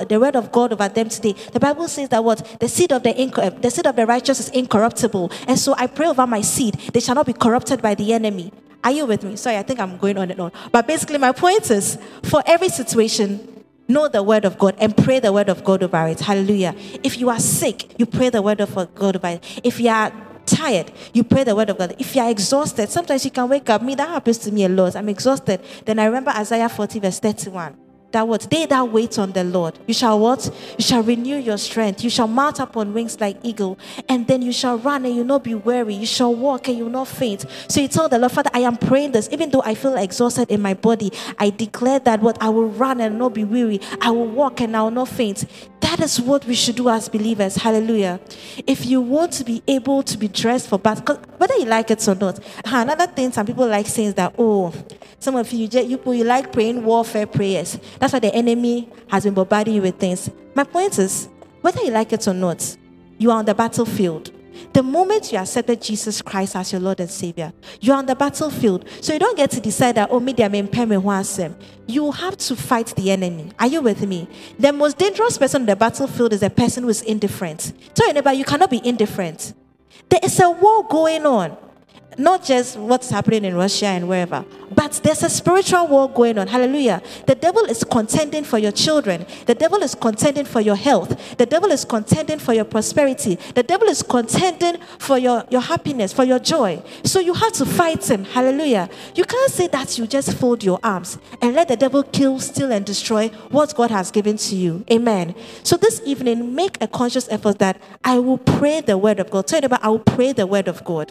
God over them today. The Bible says that what? The seed of the righteous is incorruptible. And so I pray over my seed, they shall not be corrupted by the enemy. Are you with me? Sorry, I think I'm going on and on. But basically, my point is, for every situation, know the word of God and pray the word of God over it. Hallelujah. If you are sick, you pray the word of God over it. If you are tired, you pray the word of God. If you are exhausted, sometimes you can wake up. That happens to me a lot. I'm exhausted. Then I remember Isaiah 40 verse 31. That what? They that wait on the Lord, you shall what? You shall renew your strength. You shall mount up on wings like eagle. And then you shall run and you will not be weary. You shall walk and you will not faint. So you tell the Lord, Father, I am praying this. Even though I feel exhausted in my body, I declare that what? I will run and not be weary. I will walk and I will not faint. That is what we should do as believers. Hallelujah. If you want to be able to be dressed for battle, because whether you like it or not, another thing some people like saying is that, some of you like praying warfare prayers. That's why the enemy has been bombarding you with things. My point is, whether you like it or not, you are on the battlefield. The moment you accepted Jesus Christ as your Lord and Savior, you are on the battlefield. So you don't get to decide that, maybe I'm in. You have to fight the enemy. Are you with me? The most dangerous person on the battlefield is a person who is indifferent. Tell your neighbor, you cannot be indifferent. There is a war going on. Not just what's happening in Russia and wherever, but there's a spiritual war going on. Hallelujah. The devil is contending for your children. The devil is contending for your health. The devil is contending for your prosperity. The devil is contending for your happiness, for your joy. So you have to fight him. Hallelujah. You can't say that you just fold your arms and let the devil kill, steal, and destroy what God has given to you. Amen. So this evening, make a conscious effort that I will pray the word of God. Tell your neighbor, I will pray the word of God.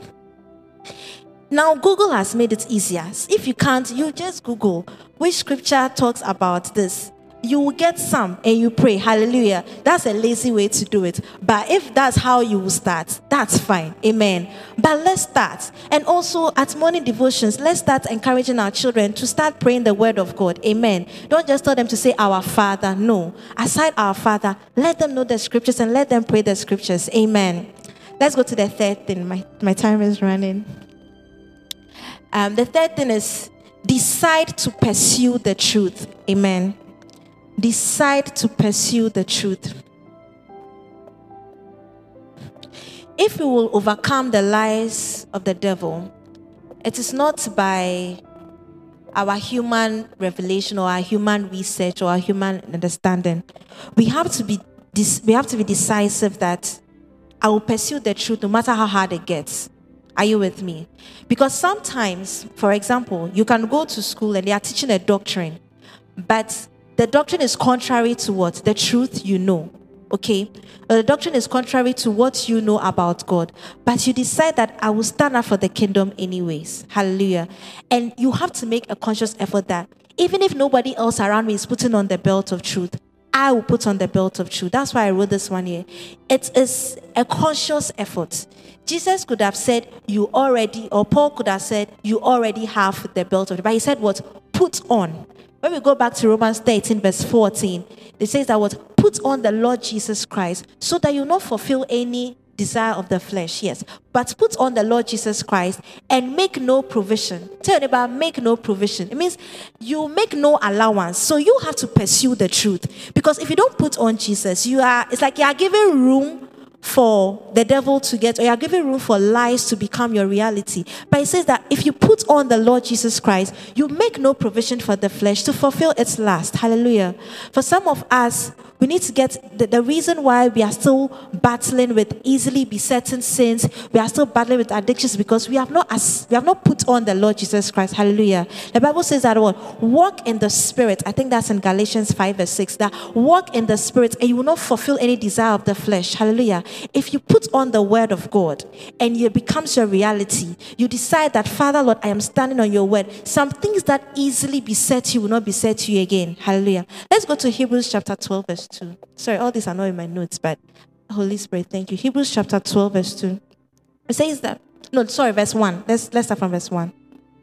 Now, Google has made it easier. If you can't, you just Google which scripture talks about this. You will get some and you pray. Hallelujah. That's a lazy way to do it. But if that's how you will start, that's fine. Amen. But let's start. And also at morning devotions, let's start encouraging our children to start praying the word of God. Amen. Don't just tell them to say our Father. No. Aside our Father, let them know the scriptures and let them pray the scriptures. Amen. Let's go to the third thing. My time is running. The third thing is decide to pursue the truth. Amen. Decide to pursue the truth. If we will overcome the lies of the devil, it is not by our human revelation or our human research or our human understanding. We have to be decisive that I will pursue the truth no matter how hard it gets. Are you with me? Because sometimes, for example, you can go to school and they are teaching a doctrine, but the doctrine is contrary to what? The truth you know. okay, or the doctrine is contrary to what you know about God, but you decide that I will stand up for the kingdom anyways. Hallelujah. And you have to make a conscious effort that even if nobody else around me is putting on the belt of truth, I will put on the belt of truth. That's why I wrote this one here. It is a conscious effort. Jesus could have said, you already, or Paul could have said, you already have the belt of truth. But he said what? Put on. When we go back to Romans 13, verse 14, it says that what? Put on the Lord Jesus Christ so that you not fulfill any desire of the flesh, yes. But put on the Lord Jesus Christ and make no provision. Tell me about make no provision. It means you make no allowance. So you have to pursue the truth. Because if you don't put on Jesus, it's like you are giving room for the devil to get, or you are giving room for lies to become your reality. But it says that if you put on the Lord Jesus Christ, you make no provision for the flesh to fulfill its lust. Hallelujah. For some of us, we need to get the reason why we are still battling with easily besetting sins, we are still battling with addictions, because we have not put on the Lord Jesus Christ. Hallelujah. The Bible says that walk in the Spirit. I think that's in Galatians 5 verse 6. That walk in the Spirit and you will not fulfill any desire of the flesh. Hallelujah. If you put on the word of God and it becomes your reality, you decide that, Father, Lord, I am standing on your word. Some things that easily beset you will not beset you again. Hallelujah. Let's go to Hebrews chapter 12 verse 2. Sorry, all these are not in my notes, but Holy Spirit, thank you. Hebrews chapter 12 verse 2. It says that, verse 1. Let's start from verse 1.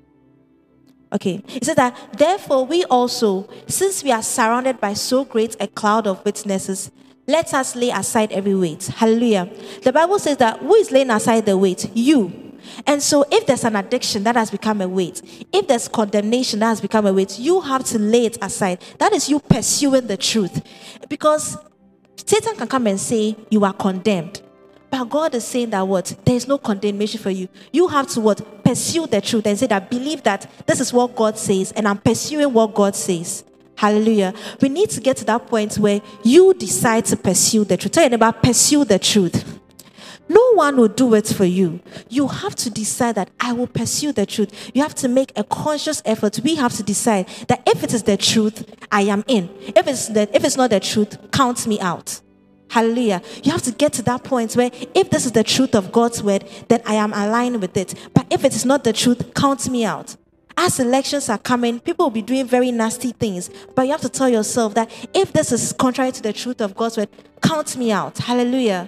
Okay. It says that, therefore we also, since we are surrounded by so great a cloud of witnesses, let us lay aside every weight. Hallelujah. The Bible says that who is laying aside the weight? You. And so if there's an addiction that has become a weight, if there's condemnation that has become a weight, you have to lay it aside. That is you pursuing the truth. Because Satan can come and say you are condemned. But God is saying that what? There is no condemnation for you. You have to what? Pursue the truth and say that, believe that this is what God says and I'm pursuing what God says. Hallelujah. We need to get to that point where you decide to pursue the truth. Tell your neighbor, pursue the truth. No one will do it for you. You have to decide that I will pursue the truth. You have to make a conscious effort. We have to decide that if it is the truth, I am in. If it's not the truth, count me out. Hallelujah. You have to get to that point where if this is the truth of God's word, then I am aligned with it. But if it is not the truth, count me out. As elections are coming, people will be doing very nasty things. But you have to tell yourself that if this is contrary to the truth of God's word, count me out. Hallelujah.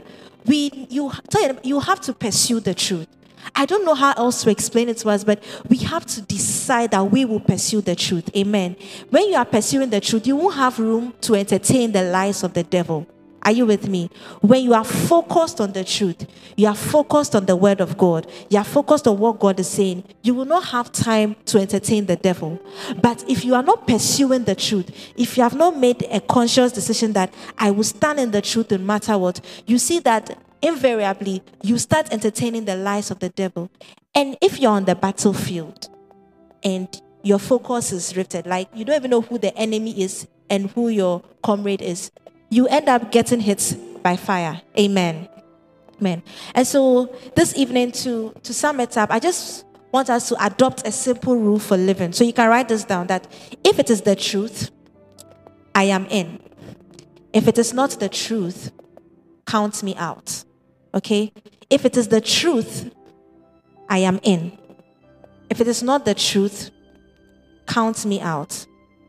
You have to pursue the truth. I don't know how else to explain it to us, but we have to decide that we will pursue the truth. Amen. When you are pursuing the truth, you won't have room to entertain the lies of the devil. Are you with me? When you are focused on the truth, you are focused on the word of God, you are focused on what God is saying, you will not have time to entertain the devil. But if you are not pursuing the truth, if you have not made a conscious decision that I will stand in the truth no matter what, you see that invariably you start entertaining the lies of the devil. And if you're on the battlefield and your focus is rifted, like you don't even know who the enemy is and who your comrade is, you end up getting hit by fire. Amen. Amen. And so this evening, to sum it up, I just want us to adopt a simple rule for living. So you can write this down, that if it is the truth, I am in. If it is not the truth, count me out. Okay? If it is the truth, I am in. If it is not the truth, count me out.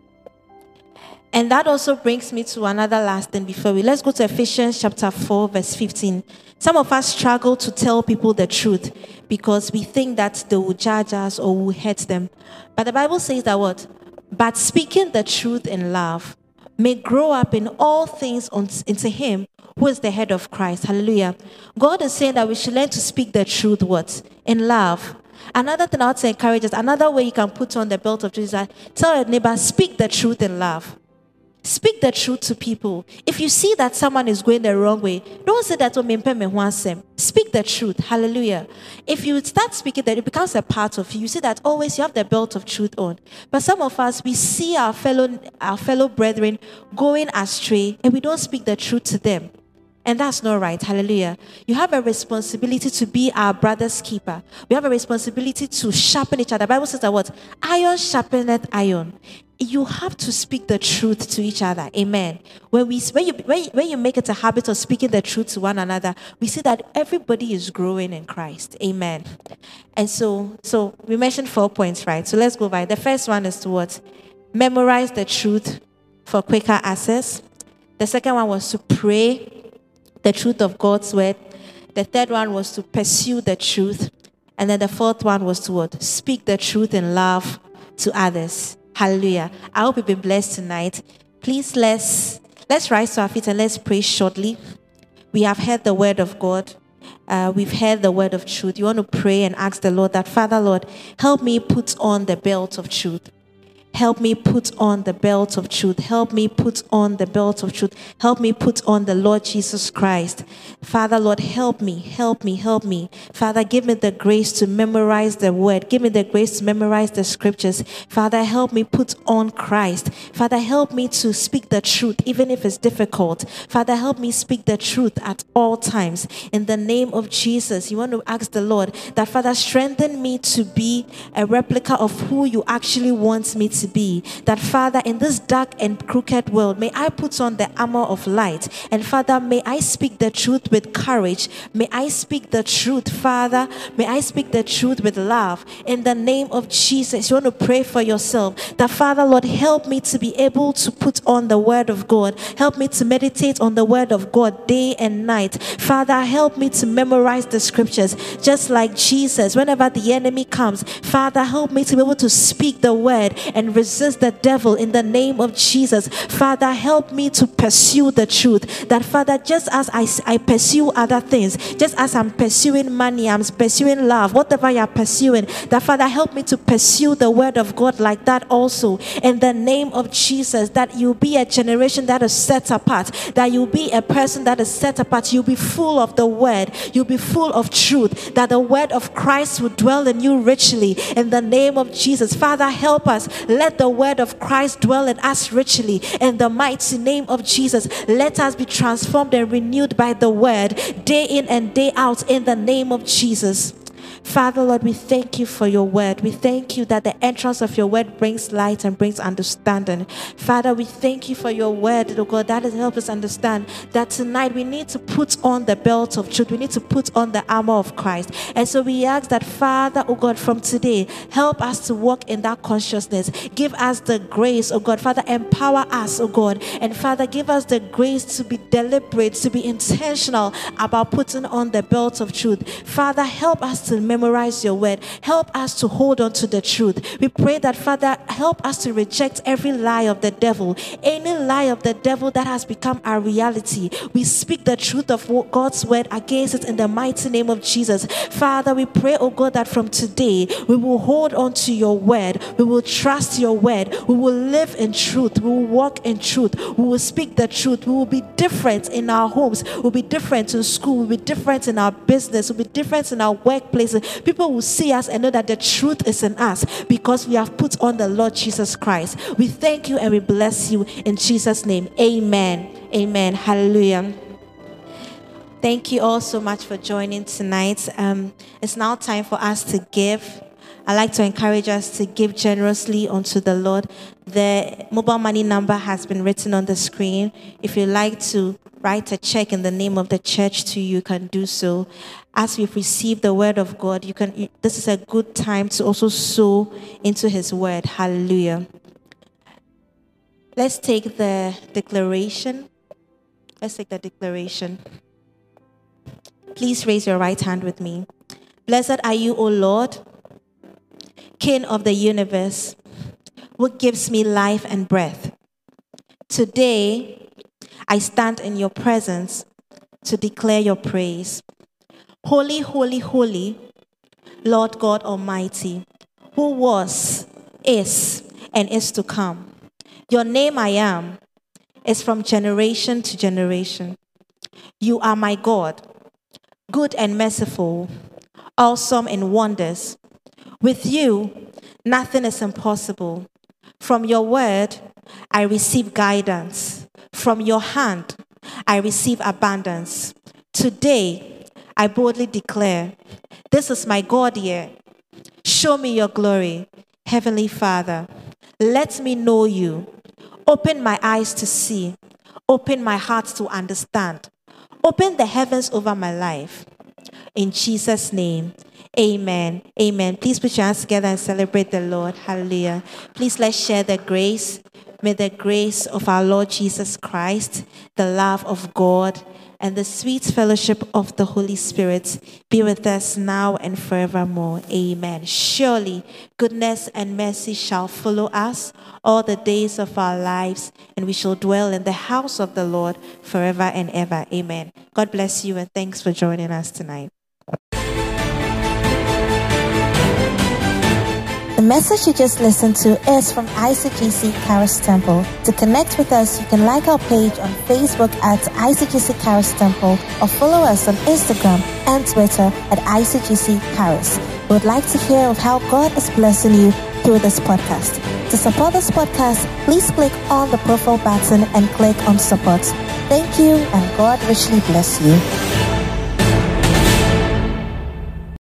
And that also brings me to another last thing before let's go to Ephesians chapter 4 verse 15. Some of us struggle to tell people the truth because we think that they will judge us or will hurt them. But the Bible says that what? But speaking the truth in love may grow up in all things into him who is the head of Christ. Hallelujah. God is saying that we should learn to speak the truth what? In love. Another thing I want to encourage us, another way you can put on the belt of truth is that tell your neighbor, speak the truth in love. Speak the truth to people. If you see that someone is going the wrong way, don't say that. Speak the truth. Hallelujah. If you start speaking that, it becomes a part of you. You see that always you have the belt of truth on. But some of us, we see our fellow brethren going astray and we don't speak the truth to them. And that's not right. Hallelujah. You have a responsibility to be our brother's keeper. We have a responsibility to sharpen each other. The Bible says that what? Iron sharpeneth iron. you have to speak the truth to each other. Amen. When you make it a habit of speaking the truth to one another, we see that everybody is growing in Christ. Amen. And so we mentioned 4 points, right? So let's go by. The first one is to what? Memorize the truth for quicker access. The second one was to pray the truth of God's word. The third one was to pursue the truth. And then the fourth one was to what? Speak the truth in love to others. Hallelujah. I hope you've been blessed tonight. Please let's rise to our feet and let's pray shortly. We have heard the word of God. We've heard the word of truth. You want to pray and ask the Lord that, Father, Lord, help me put on the belt of truth. Help me put on the belt of truth. Help me put on the belt of truth. Help me put on the Lord Jesus Christ. Father, Lord, help me, help me, help me. Father, give me the grace to memorize the word. Give me the grace to memorize the scriptures. Father, help me put on Christ. Father, help me to speak the truth, even if it's difficult. Father, help me speak the truth at all times. In the name of Jesus, you want to ask the Lord that, Father, strengthen me to be a replica of who you actually want me to be. That, Father, in this dark and crooked world, may I put on the armor of light. And Father, may I speak the truth with courage. May I speak the truth, Father. May I speak the truth with love. In the name of Jesus, you want to pray for yourself. That, Father, Lord, help me to be able to put on the word of God. Help me to meditate on the word of God day and night. Father, help me to memorize the scriptures. Just like Jesus, whenever the enemy comes, Father, help me to be able to speak the word and resist the devil in the name of Jesus. Father, help me to pursue the truth. That, Father, just as I pursue other things, just as I'm pursuing money, I'm pursuing love, whatever you're pursuing, that, Father, help me to pursue the word of God like that also. In the name of Jesus, that you'll be a generation that is set apart, that you'll be a person that is set apart. You'll be full of the word. You'll be full of truth, that the word of Christ will dwell in you richly. In the name of Jesus, Father, help us. Let the word of Christ dwell in us richly. In the mighty name of Jesus, let us be transformed and renewed by the word day in and day out in the name of Jesus. Father, Lord, we thank you for your word. We thank you that the entrance of your word brings light and brings understanding. Father, we thank you for your word, oh God, that has helped us understand that tonight we need to put on the belt of truth. We need to put on the armor of Christ. And so we ask that, Father, oh God, from today, help us to walk in that consciousness. Give us the grace, oh God. Father, empower us, oh God. And Father, give us the grace to be deliberate, to be intentional about putting on the belt of truth. Father, help us to memorize your word. Help us to hold on to the truth. We pray that, Father, help us to reject every lie of the devil, any lie of the devil that has become our reality. We speak the truth of God's word against it in the mighty name of Jesus. Father, we pray, oh God, that from today we will hold on to your word. We will trust your word. We will live in truth. We will walk in truth. We will speak the truth. We will be different in our homes. We'll be different in school. We'll be different in our business. We'll be different in our workplaces. People will see us and know that the truth is in us because we have put on the Lord Jesus Christ. We thank you and we bless you in Jesus' name. Amen. Amen. Hallelujah. Thank you all so much for joining tonight. It's now time for us to give. I'd like to encourage us to give generously unto the Lord. The mobile money number has been written on the screen. If you'd like to write a check in the name of the church to you, can do so. As we've received the word of God, this is a good time to also sow into his word. Hallelujah. Let's take the declaration. Please raise your right hand with me. Blessed are you, O Lord, King of the universe, who gives me life and breath. Today, I stand in your presence to declare your praise. Holy, holy, holy, Lord God Almighty, who was, is, and is to come. Your name, I am, is from generation to generation. You are my God, good and merciful, awesome in wonders. With you, nothing is impossible. From your word, I receive guidance. From your hand, I receive abundance. Today, I boldly declare, this is my God year. Show me your glory, Heavenly Father. Let me know you. Open my eyes to see. Open my heart to understand. Open the heavens over my life. In Jesus' name, amen. Amen. Please put your hands together and celebrate the Lord. Hallelujah. Please let's share the grace. May the grace of our Lord Jesus Christ, the love of God, and the sweet fellowship of the Holy Spirit be with us now and forevermore. Amen. Surely goodness and mercy shall follow us all the days of our lives, and we shall dwell in the house of the Lord forever and ever. Amen. God bless you, and thanks for joining us tonight. The message you just listened to is from ICGC Charis Temple. To connect with us, you can like our page on Facebook at ICGC Charis Temple or follow us on Instagram and Twitter at ICGC Charis. We would like to hear of how God is blessing you through this podcast. To support this podcast, please click on the profile button and click on support. Thank you, and God richly bless you.